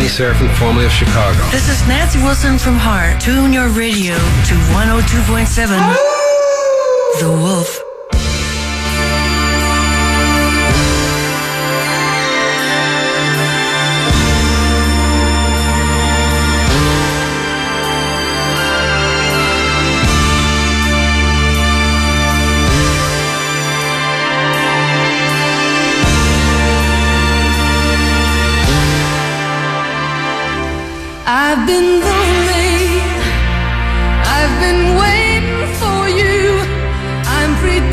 Surfing, formerly of Chicago. This is Nancy Wilson from Heart. Tune your radio to 102.7 The Wolf. I've been lonely, I've been waiting for you, I'm pretending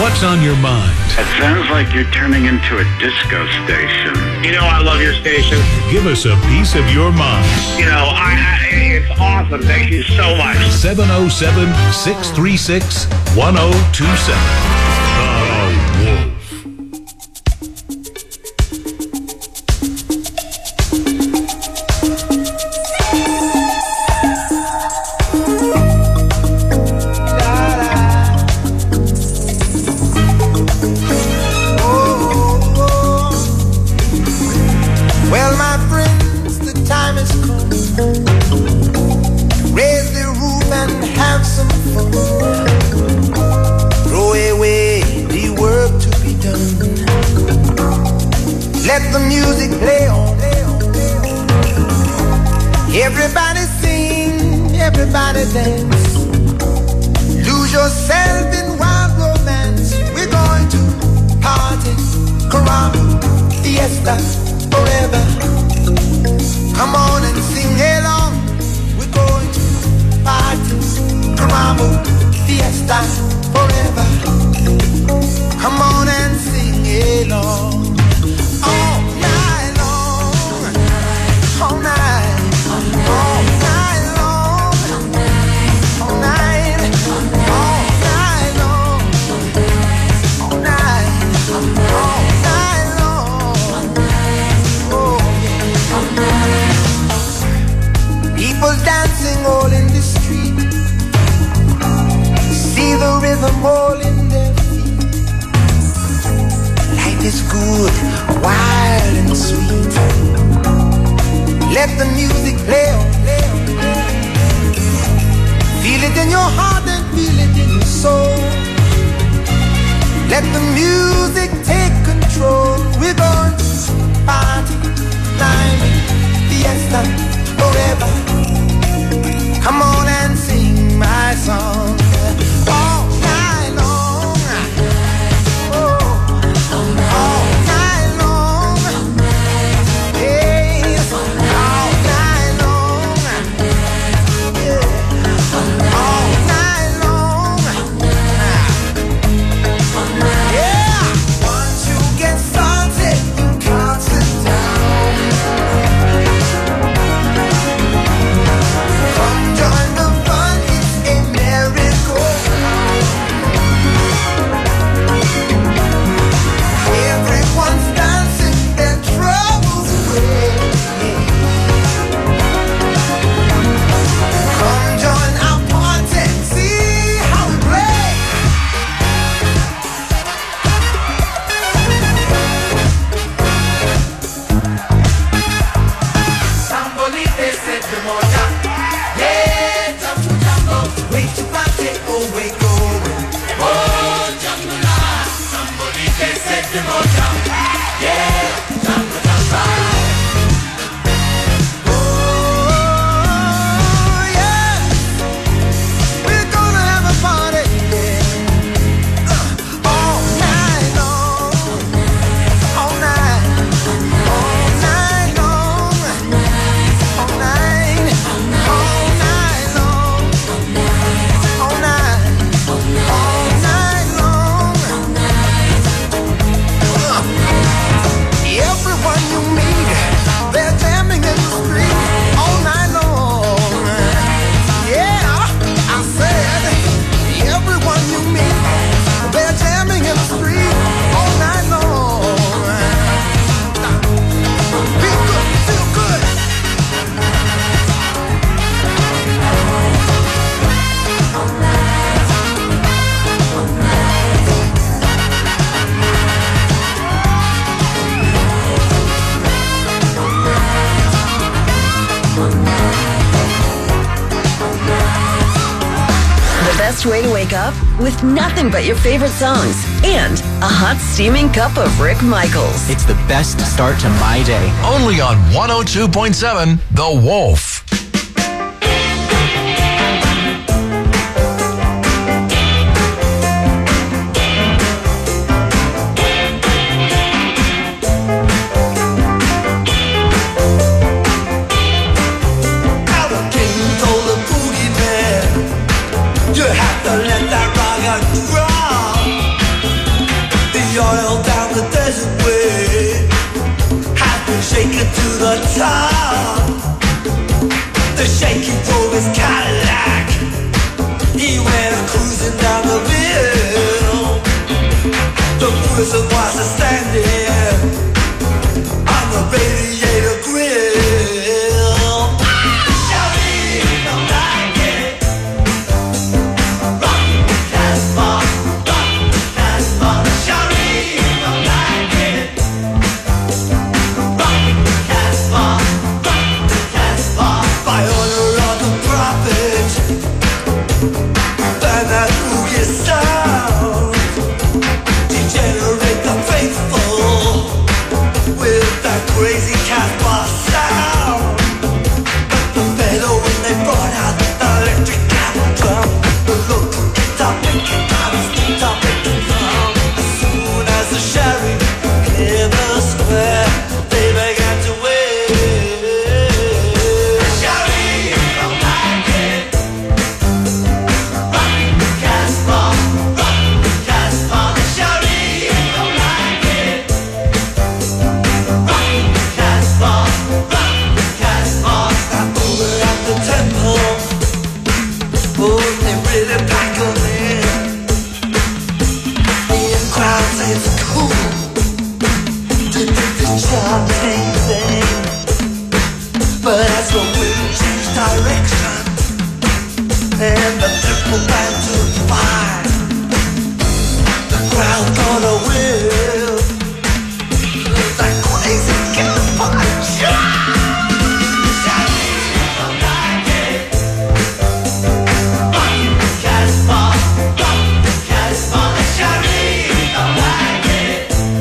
What's on your mind? It sounds like you're turning into a disco station. You know I love your station. Give us a piece of your mind. You know, it's awesome. Thank you so much. 707-636-1027. The Wolf. Let the music play on. Everybody sing, everybody dance. Lose yourself in wild romance. We're going to party, caramba, fiesta, forever. Come on and sing along. We're going to party, caramba, fiesta, forever. Come on and sing along. All night long, all night, all night long, all night, all night long, all night, all night long. Oh yeah. People dancing all in the street. See the rhythm all in their feet. Life is good, wild and sweet. Let the music play on. Feel it in your heart and feel it in your soul. Let the music take control. We're going to party, climbing, fiesta, forever. Come on and sing my song. All night long. Oh. All night long, yes, all night long, yeah, all night long, yeah. Once you get started, you can't sit down. Come join the fun, it's a miracle. Everyone's dancing their troubles away. Come join our party, see how we play. Sambolite se te moja, yeah, jambu jambo, way to party, oh we going. Oh, jambu la, sambolite se te moja, yeah, jambu jambo. Oh yeah, we're gonna have a party, yeah. All night long, all night, all night long, all night, all night long, all night, all night long. Everyone you meet, they're jamming in the street all night long. Yeah, I said, everyone you meet, they're jamming in the street all night long. Feel good, feel good. The best way to wake up? With nothing but your favorite songs and a hot steaming cup of Rick Michaels. It's the best start to my day. Only on 102.7 The Wolf. You have to let that rock and roll. the top. The shaky drove his Cadillac. He went cruising down the hill. The person was standing on the radiator grill. Shawty don't like it. Rock the Casbah, rock the Casbah. Shawty don't like it. Rock the Casbah, rock the Casbah. By order of the prophet, burn that boogie sound. Degenerate the faithful with that crazy Casbah sound. But the better when they brought out the electric cattle drum. The local guitar picking out his guitar picking drum. As soon as the sheriff cleared the square, they began to wave. Sheriff don't like it. Rock the Casbah, rock the Casbah. The sheriff don't like it. Rock the Casbah, rock the Casbah. That over at the temple, oh, they really pack 'em in. The in crowd say it's cool to do this chanting thing, but as the wind changed direction and the triple band took fire, the crowd got a whiff. That crazy Casbah shot. Shawty don't like it. Rock the Casbah, rock the Casbah. Shawty don't like it.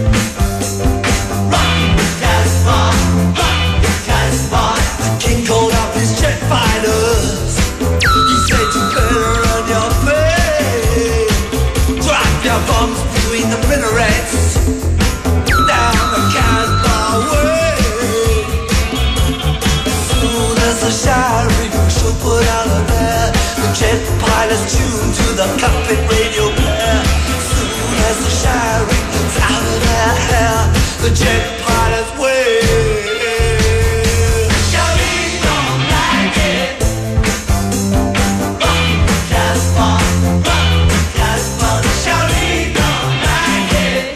Rock the Casbah, rock the Casbah. The king called up his jet fighters. He said you better run your face. Drop your bombs between the minarets. Down the Casbah way. As soon as the sheriff should put out of there, the jet pilots tuned to the cockpit radio player. As soon as the sheriff's out of their hair, the jet pilots wave. Shawty don't like it. Rock the Casbah, rock the Casbah. Shawty don't like it.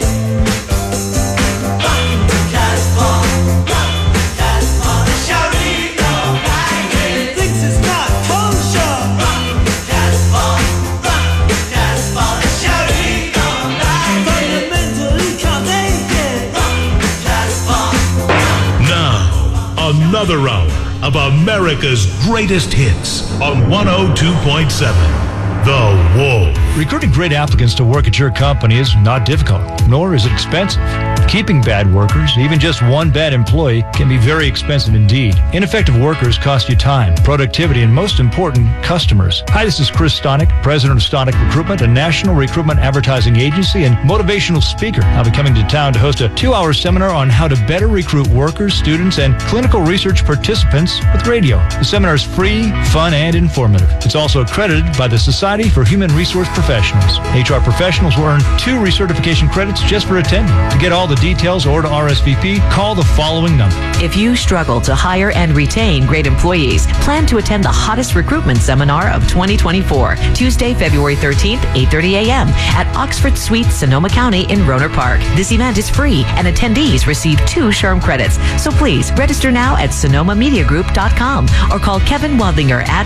Rock the Casbah, rock the Casbah. Shawty don't like it. Thinks it's not kosher. Rock the Casbah, rock the Casbah. Shawty don't like it. Fundamentally can't take it. Rock the Casbah. Now, another hour of America's greatest hits on 102.7 The Wolf. Recruiting great applicants to work at your company is not difficult, nor is it expensive. Keeping bad workers, even just one bad employee, can be very expensive indeed. Ineffective workers cost you time, productivity, and most important, customers. Hi, this is Chris Stonick, president of Stonick Recruitment, a national recruitment advertising agency and motivational speaker. I'll be coming to town to host a 2-hour seminar on how to better recruit workers, students, and clinical research participants with radio. The seminar is free, fun, and informative. It's also accredited by the Society for Human Resource Professionals. HR professionals will earn 2 recertification credits just for attending. To get all the details or to RSVP, call the following number. If you struggle to hire and retain great employees, plan to attend the hottest recruitment seminar of 2024, Tuesday, February 13th, 8:30 a.m. at Oxford Suites, Sonoma County in Rohnert Park. This event is free and attendees receive 2 SHRM credits. So please register now at sonomamediagroup.com or call Kevin Wadlinger at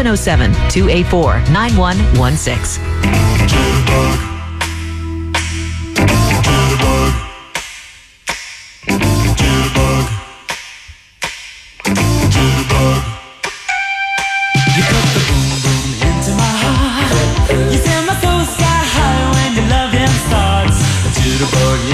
707-284-9116. You put the boom boom into my heart. You send my soul sky high when your loving starts. Jitterbug,